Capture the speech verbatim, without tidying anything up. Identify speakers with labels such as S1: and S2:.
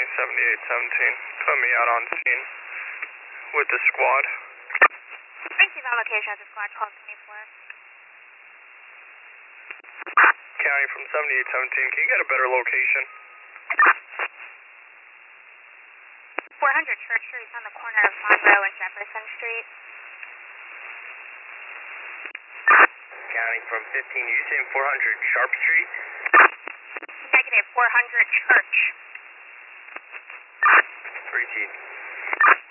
S1: County, seventy-eight seventeen. Put me out on scene with the squad.
S2: Receive on location at the squad, call twenty-four.
S1: County from seventy-eight seventeen, can you get a better location?
S2: four hundred Church Street on the corner of Monroe and Jefferson Street.
S1: County from fifteen, are you saying four hundred Sharp Street?
S2: Negative, four hundred Church.
S1: three T.